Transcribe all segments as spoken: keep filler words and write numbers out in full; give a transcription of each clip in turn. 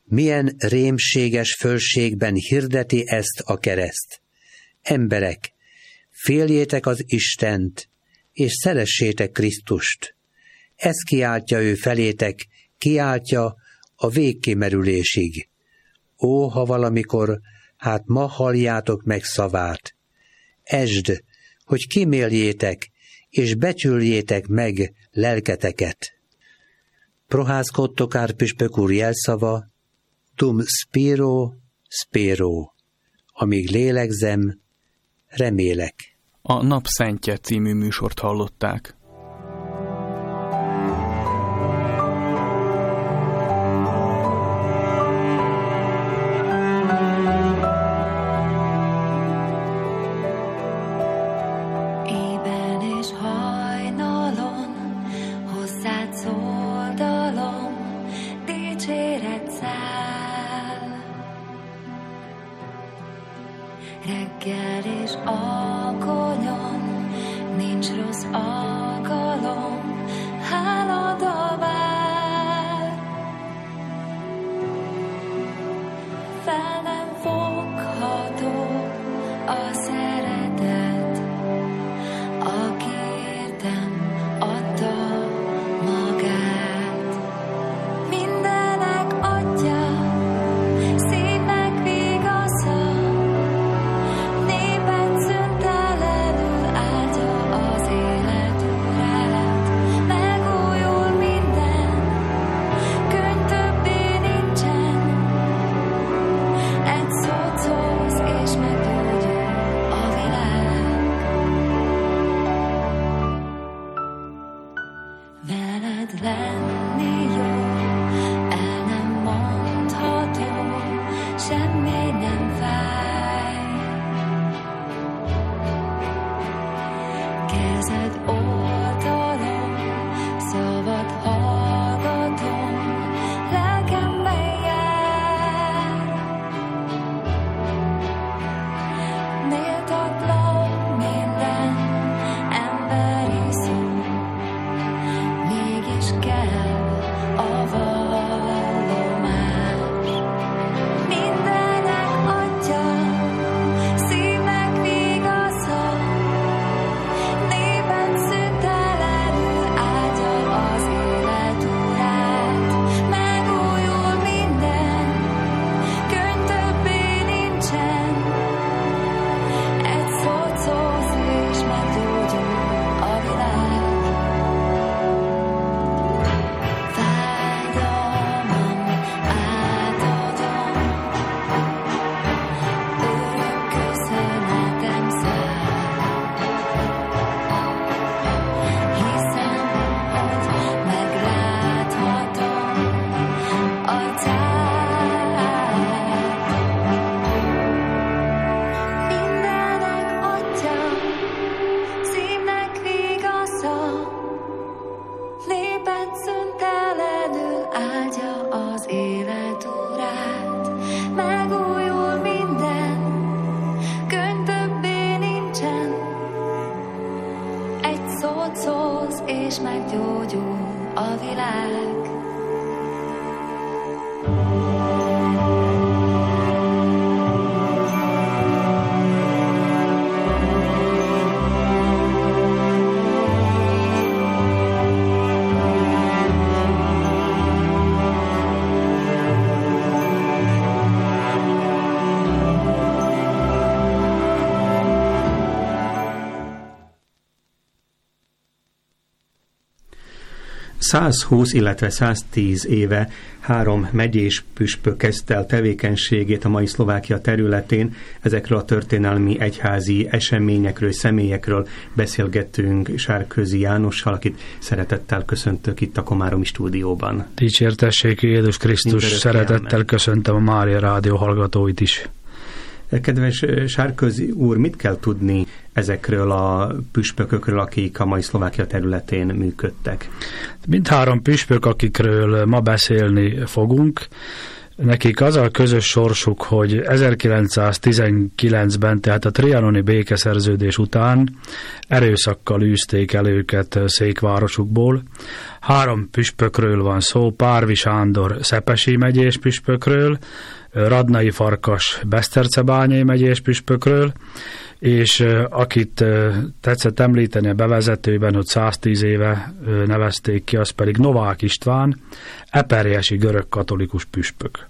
Milyen rémséges fölségben hirdeti ezt a kereszt. Emberek, féljétek az Istent, és szeressétek Krisztust. Ez kiáltja ő felétek, kiáltja a végkimerülésig. Ó, ha valamikor, hát ma halljátok meg szavát. Esd, hogy kiméljétek, és becsüljétek meg lelketeket. Prohászkodtok árpüspök úr jelszava, tum spiro, spero, amíg lélegzem, remélek. A Napszentje című műsort hallották. Reggel és alkonyon nincs rossz alkalom, hálad vár. Fel nem fogható a szeretet, aki értem adta magát. Mindenek adja, szívnek vigasza, és meggyógyul a világ. százhúsz, illetve száztíz éve három megyés püspök kezdte el tevékenységét a mai Szlovákia területén. Ezekről a történelmi egyházi eseményekről, személyekről beszélgettünk Sárközi Jánossal, akit szeretettel köszöntök itt a Komáromi stúdióban. Dicsértessék Jézus Krisztus, szeretettel köszöntöm a Mária Rádió hallgatóit is. Kedves Sárközi úr, mit kell tudni ezekről a püspökökről, akik a mai Szlovákia területén működtek? Mindhárom püspök, akikről ma beszélni fogunk, Nekik az a közös sorsuk, hogy ezerkilencszáztizenkilencben, tehát a trianoni békeszerződés után erőszakkal űzték el őket székvárosukból. Három püspökről van szó, Párvi Sándor Szepesi megyés püspökről, Radnai Farkas Besztercebányai megyés püspökről, és akit tetszett említeni a bevezetőben, hogy száztíz éve nevezték ki, az pedig Novák István, eperjesi görög katolikus püspök.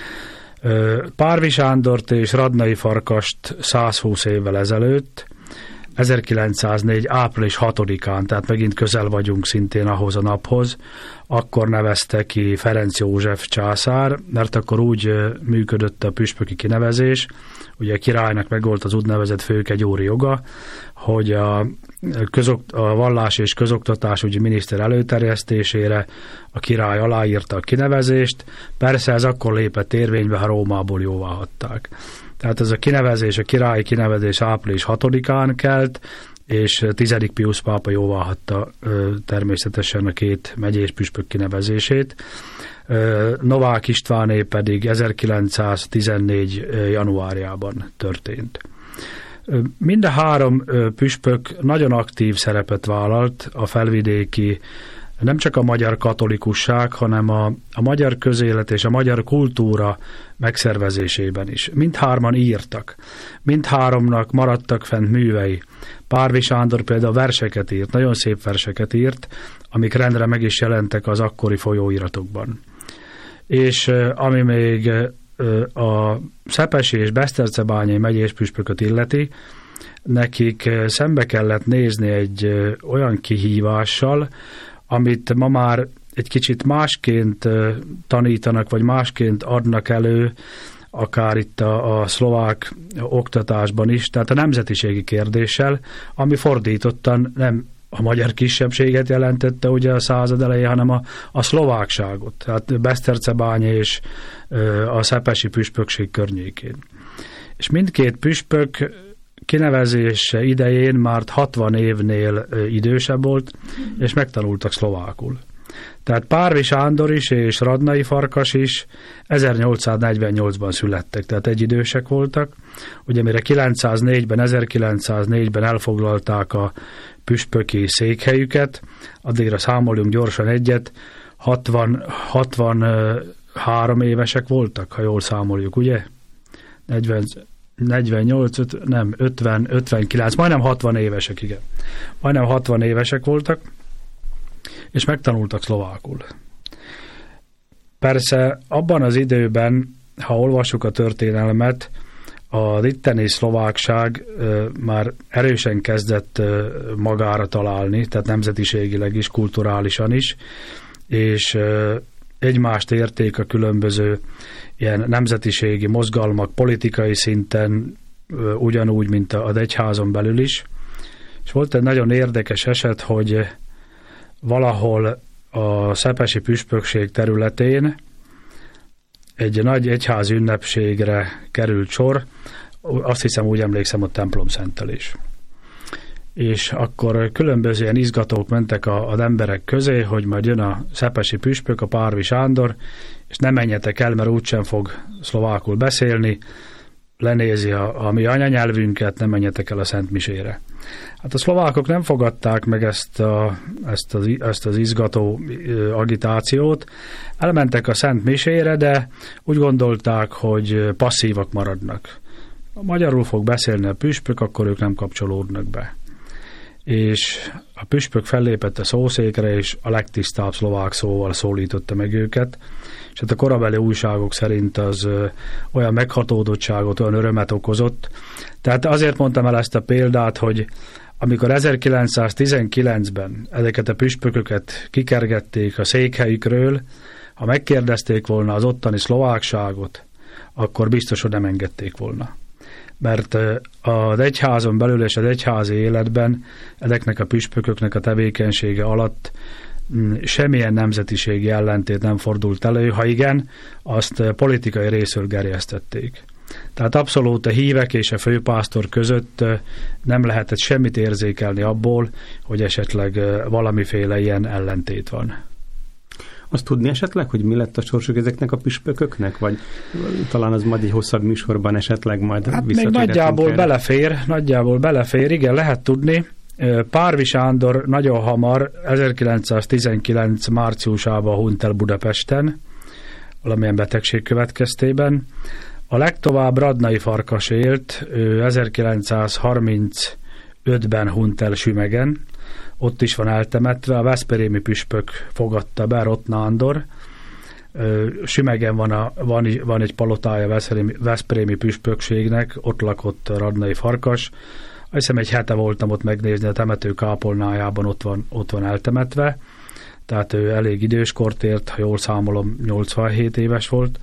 Párvi Sándort és Radnai Farkast százhúsz évvel ezelőtt, ezerkilencszáznégy. április hatodikán, tehát megint közel vagyunk szintén ahhoz a naphoz, akkor nevezte ki Ferenc József császár, mert akkor úgy működött a püspöki kinevezés, ugye a királynak megvolt az úgynevezett főkegyúri joga, hogy a, közokt, a vallás és közoktatásügyi miniszter előterjesztésére a király aláírta a kinevezést, persze ez akkor lépett érvénybe, ha Rómából jóvá hagyták. Tehát ez a kinevezés, a királyi kinevezés április hatodikán kelt, és tizedik Piusz pápa jóvá hagyta természetesen a két megyés püspök kinevezését. Novák Istváné pedig ezerkilencszáztizennégy. januárjában történt. Mind a három püspök nagyon aktív szerepet vállalt a felvidéki, nem csak a magyar katolikusság, hanem a, a magyar közélet és a magyar kultúra megszervezésében is. Mindhárman írtak. Mindháromnak maradtak fent művei. Párvi Sándor például verseket írt, nagyon szép verseket írt, amik rendre meg is jelentek az akkori folyóiratokban. És ami még a Szepesi és Besztercebányai megyés püspököt illeti, nekik szembe kellett nézni egy olyan kihívással, amit ma már egy kicsit másként tanítanak, vagy másként adnak elő, akár itt a, a szlovák oktatásban is, tehát a nemzetiségi kérdéssel, ami fordítottan nem a magyar kisebbséget jelentette ugye a század elején, hanem a, a szlovákságot, tehát Besztercebánya és a szepesi püspökség környékén. És mindkét püspök kinevezése idején már hatvan évnél idősebb volt, és megtanultak szlovákul. Tehát Párvi Sándor is és Radnai Farkas is ezernyolcszáznegyvennyolcban születtek, tehát egyidősek voltak. Ugye mire kilencszáznégyben, ezerkilencszáznégyben elfoglalták a püspöki székhelyüket, addigra számoljunk gyorsan egyet, hatvan, hatvanhárom évesek voltak, ha jól számoljuk, ugye? negyven, negyvennyolc, öt, nem, ötven, ötvenkilenc, majdnem hatvan évesek, igen. Majdnem hatvan évesek voltak, és megtanultak szlovákul. Persze abban az időben, ha olvassuk a történelmet, az itteni szlovákság ö, már erősen kezdett ö, magára találni, tehát nemzetiségileg is, kulturálisan is, és ö, egymást érték a különböző ilyen nemzetiségi mozgalmak politikai szinten ö, ugyanúgy, mint az egyházon belül is. És volt egy nagyon érdekes eset, hogy valahol a szepesi püspökség területén egy nagy egyházi ünnepségre került sor, azt hiszem, úgy emlékszem, a templom szentelés. És akkor különböző ilyen izgatók mentek a, az emberek közé, hogy majd jön a szepesi püspök, a Párvi Sándor, és ne menjetek el, mert úgysem fog szlovákul beszélni, lenézi a, a mi anyanyelvünket, ne menjetek el a Szent Misére. Hát a szlovákok nem fogadták meg ezt, a, ezt, az, ezt az izgató agitációt, elmentek a Szent Misére, de úgy gondolták, hogy passzívak maradnak. Magyarul fog beszélni a püspök, akkor ők nem kapcsolódnak be. És a püspök fellépett a szószékre, és a legtisztább szlovák szóval szólította meg őket, és hát a korabeli újságok szerint az olyan meghatódottságot, olyan örömet okozott. Tehát azért mondtam el ezt a példát, hogy amikor ezerkilencszáztizenkilencben ezeket a püspököket kikergették a székhelyükről, ha megkérdezték volna az ottani szlovákságot, akkor biztos, hogy nem engedték volna. Mert az egyházon belül és az egyházi életben ezeknek a püspököknek a tevékenysége alatt semmilyen nemzetiségi ellentét nem fordult elő, ha igen, azt politikai részről gerjesztették. Tehát abszolút a hívek és a főpásztor között nem lehetett semmit érzékelni abból, hogy esetleg valamiféle ilyen ellentét van. Azt tudni esetleg, hogy mi lett a sorsuk ezeknek a püspököknek, vagy talán az majd egy hosszabb műsorban esetleg majd hát még nagyjából erre. belefér, nagyjából belefér, igen, lehet tudni. Párvi Sándor nagyon hamar, ezerkilencszáztizenkilenc márciusában hunyt el Budapesten, valamilyen betegség következtében. A legtovább Radnai Farkas élt, ő ezerkilencszázharmincötben hunyt el Sümegen, ott is van eltemetve, a veszprémi püspök fogadta be, Rott Nándor. Sümegen van, a, van, van egy palotája veszprémi, veszprémi püspökségnek, ott lakott Radnai Farkas. Azt hiszem egy hete voltam ott megnézni, a temető kápolnájában ott van, ott van eltemetve, tehát ő elég időskort ért, ha jól számolom, nyolcvanhét éves volt.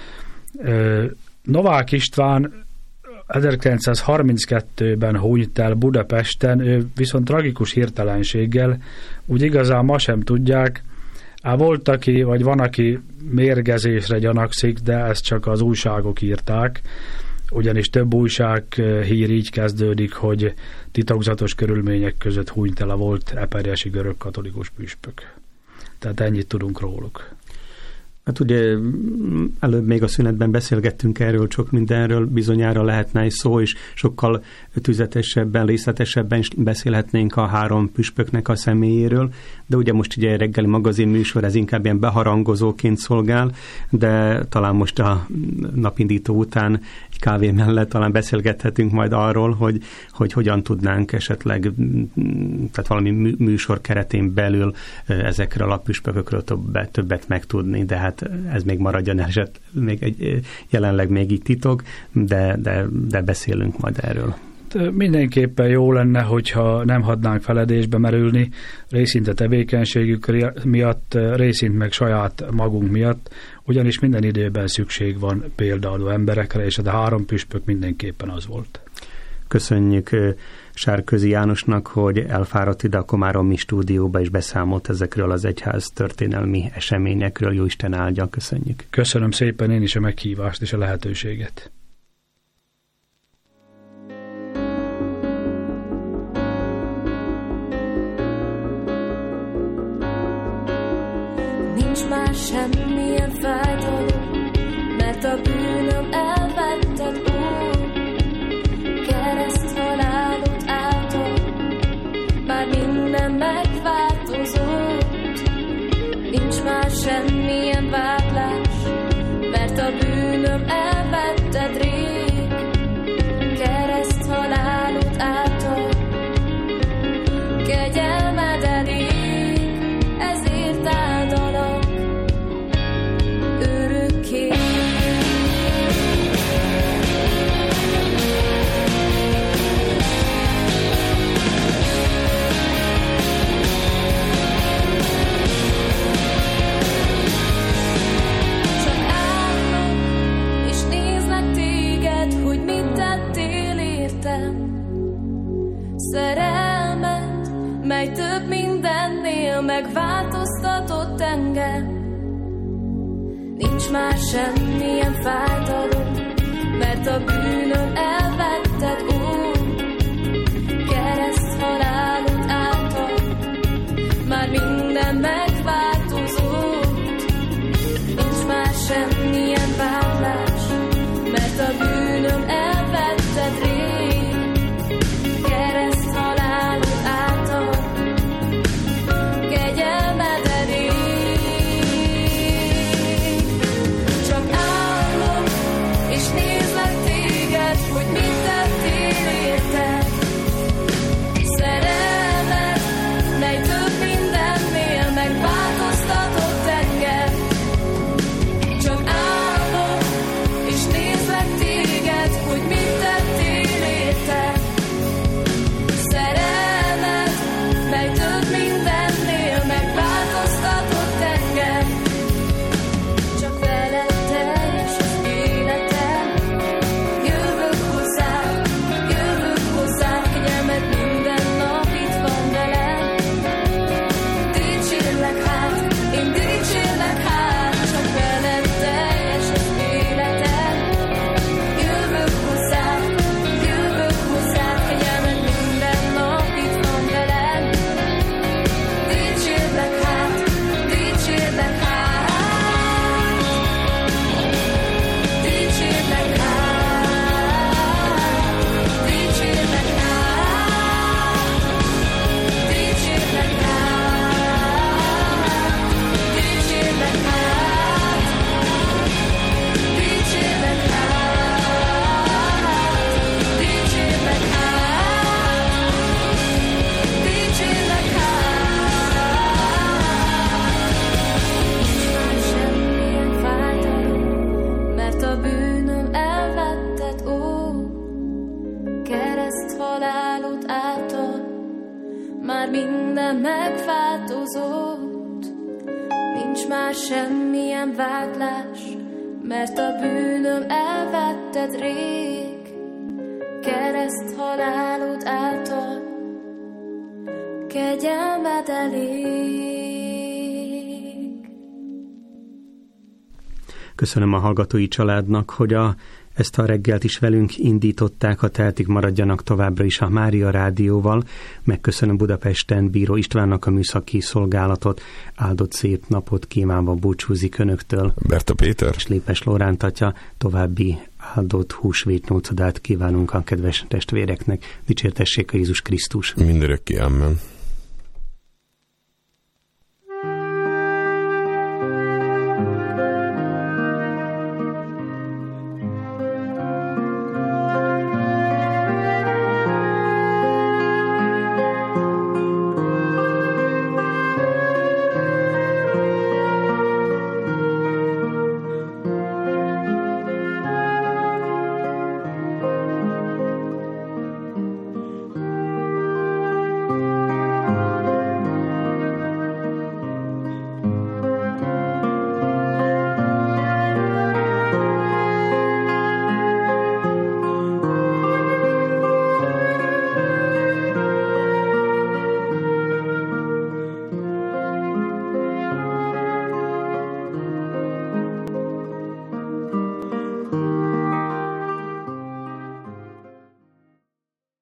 Novák István ezerkilencszázharminckettőben hunyt el Budapesten, ő viszont tragikus hirtelenséggel, úgy igazán ma sem tudják, á, volt aki, vagy van, aki mérgezésre gyanakszik, de ezt csak az újságok írták, ugyanis több újság hír így kezdődik, hogy titokzatos körülmények között hunyt el a volt eperjesi görög katolikus püspök. Tehát ennyit tudunk róluk. Hát ugye előbb még a szünetben beszélgettünk erről, sok mindenről bizonyára lehetne egy szó, és sokkal tüzetesebben, részletesebben is beszélhetnénk a három püspöknek a személyéről, de ugye most ugye reggeli magazin műsor, ez inkább ilyen beharangozóként szolgál, de talán most a napindító után egy kávé mellett talán beszélgethetünk majd arról, hogy, hogy hogyan tudnánk esetleg, tehát valami műsor keretén belül ezekről a püspökökről többet, többet megtudni, de hát ez még maradjon eset, még egy, jelenleg még így titok, de, de, de beszélünk majd erről. Mindenképpen jó lenne, hogyha nem hadnánk feledésbe merülni, részint a tevékenységük miatt, részint meg saját magunk miatt, ugyanis minden időben szükség van példaadó emberekre, és a három püspök mindenképpen az volt. Köszönjük Sárközi Jánosnak, hogy elfáradt ide a Komáromi stúdióba, és beszámolt ezekről az egyház történelmi eseményekről. Jó Isten áldja, köszönjük. Köszönöm szépen én is a meghívást és a lehetőséget. Nincs már semmilyen fájdalom, mert a bűnöm elvetted, Úr. Kereszt halálod által már minden megváltozott. Nincs már semmilyen vádlás, mert a bűnöm elvetted rég. Kereszt halálod által kegyelmed elég, ezért áldalak örökké. Szerelmet, mely több mindennél megváltoztatott engem. Nincs már semmilyen fájdalom, mert a bűnöm elvetted, Úr. Kereszt halálod által már minden megváltozott. Nincs már semmilyen vádlás, mert a bűnöm elvetted rég. With me. minden megváltozott. Nincs már semmilyen vádlás, mert a bűnöm elvetted rég. Kereszt halálod által, kegyelmed elég. Köszönöm a hallgatói családnak, hogy a, ezt a reggelt is velünk indították, ha tehetik, maradjanak továbbra is a Mária Rádióval. Megköszönöm Budapesten Bíró Istvánnak a műszaki szolgálatot. Áldott szép napot kívánva búcsúzik önöktől. Berta Péter. És Lépes Lóránt atya, további áldott húsvét nyolcadát kívánunk a kedves testvéreknek. Dicsértessék a Jézus Krisztus. Mindörökké, amen.